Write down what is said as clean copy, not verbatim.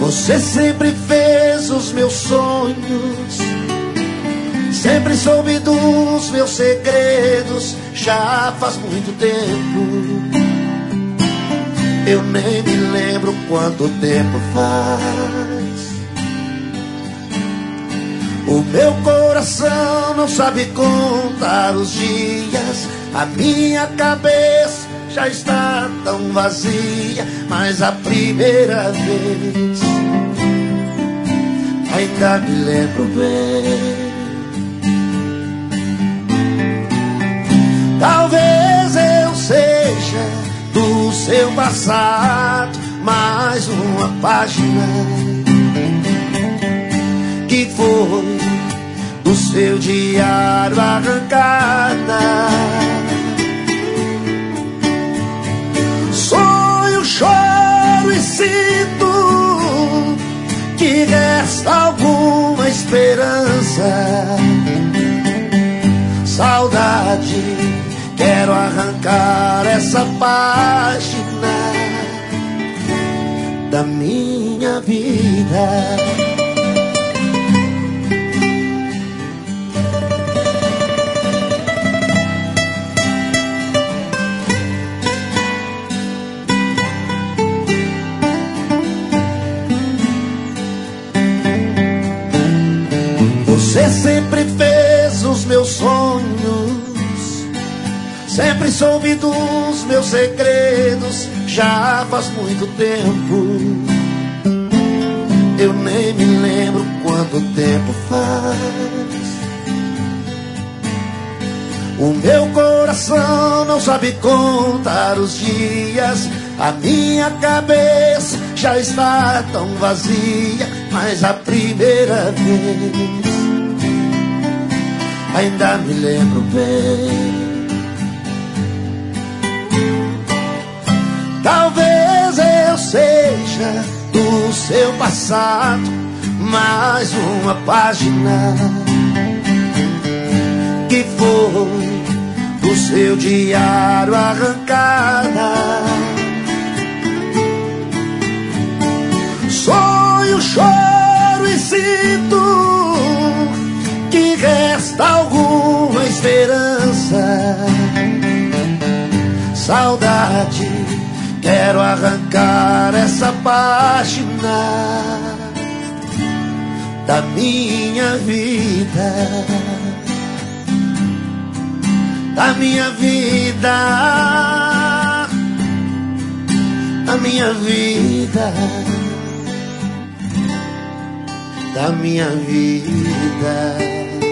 Você sempre fez os meus sonhos, sempre soube dos meus segredos. Já faz muito tempo, eu nem me lembro quanto tempo faz. O meu coração não sabe contar os dias, a minha cabeça já está tão vazia. Mas a primeira vez ainda me lembro bem. Talvez eu seja do seu passado mais uma página que foi do seu diário arrancada. Sonho, choro e sinto que resta alguma esperança. Saudade, quero arrancar essa página da minha vida. Você sempre fez os meus sonhos, sempre soube dos meus segredos. Já faz muito tempo, eu nem me lembro quanto tempo faz. O meu coração não sabe contar os dias, a minha cabeça já está tão vazia. Mas a primeira vez ainda me lembro bem. Talvez eu seja do seu passado mais uma página que foi do seu diário arrancada. Sonho, choro e sinto que resta alguma esperança. Saudade, quero arrancar essa página da minha vida, da minha vida, da minha vida, da minha vida.